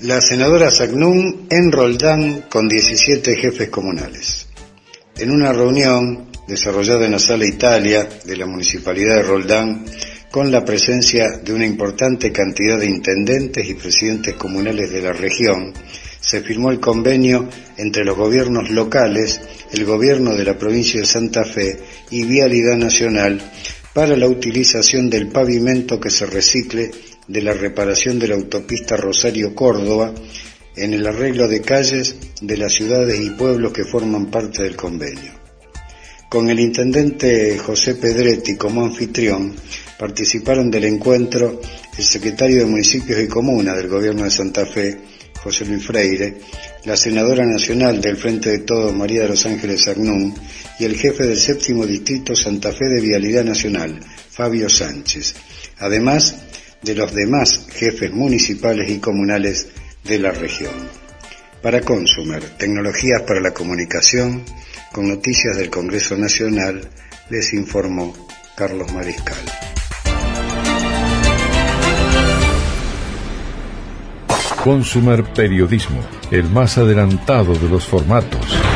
La senadora Zagnum en Roldán con 17 jefes comunales. En una reunión desarrollada en la Sala Italia de la Municipalidad de Roldán, con la presencia de una importante cantidad de intendentes y presidentes comunales de la región, se firmó el convenio entre los gobiernos locales, el gobierno de la provincia de Santa Fe y Vialidad Nacional para la utilización del pavimento que se recicle de la reparación de la autopista Rosario-Córdoba en el arreglo de calles de las ciudades y pueblos que forman parte del convenio. Con el intendente José Pedretti como anfitrión, participaron del encuentro el secretario de Municipios y Comunas del Gobierno de Santa Fe, José Luis Freire, la senadora nacional del Frente de Todos, María de los Ángeles Zagnum, y el jefe del 7º Distrito Santa Fe de Vialidad Nacional, Fabio Sánchez, además de los demás jefes municipales y comunales de la región. Para Consumer, tecnologías para la comunicación, con noticias del Congreso Nacional, les informó Carlos Mariscal. Consumer Periodismo, el más adelantado de los formatos.